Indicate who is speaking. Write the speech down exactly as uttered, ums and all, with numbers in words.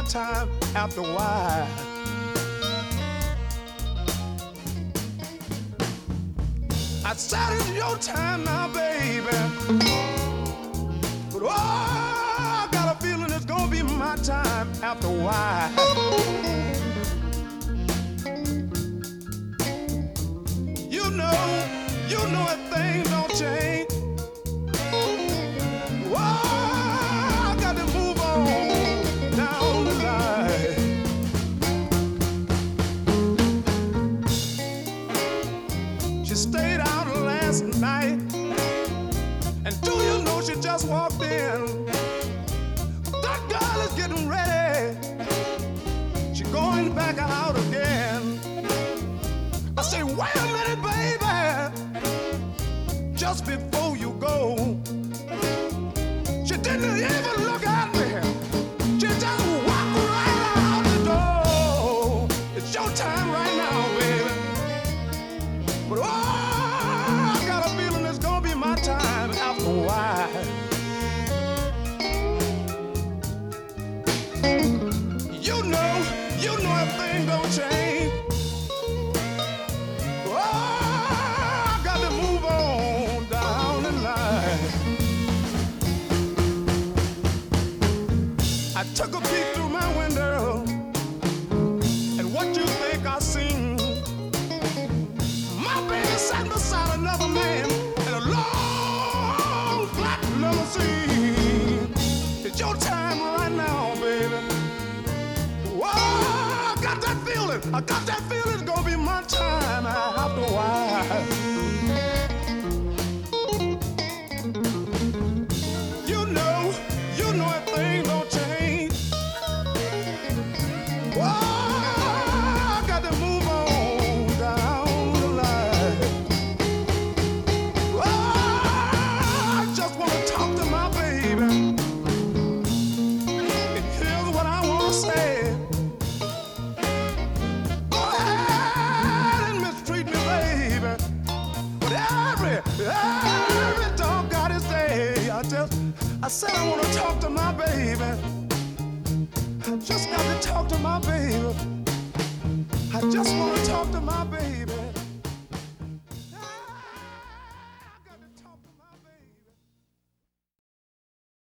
Speaker 1: time after a while. I said it's your time now, baby. But oh, I got a feeling it's gonna be my time after a while. You know, you know if things don't change. Oh, I got to move on down the line. She stayed out last night, and do you know she just walked in? That girl is getting ready. She going back out again. I say, wait a minute, baby. Just before you go, she didn't even look at me. She just walked right out the door. It's your time right now, baby. But oh, I got a feeling it's gonna be my time after a while. You know, you know if things don't change. Oh, I got to move on down the line. I took a peek through my window, and what you think I seen? My baby sat beside another man in a long black limousine. It's your time right now, baby. Whoa, I got that feeling. I got that feeling it's gonna be my time after a while. You know, you know if things don't change. Whoa, I got to move on down the line. Whoa, I just want to talk to my baby. And here's what I want to say. Go ahead and mistreat me, baby. But every, every dog got his day. I just, I said I want to talk to my baby. I just got to talk to my baby. I just want to talk to my baby.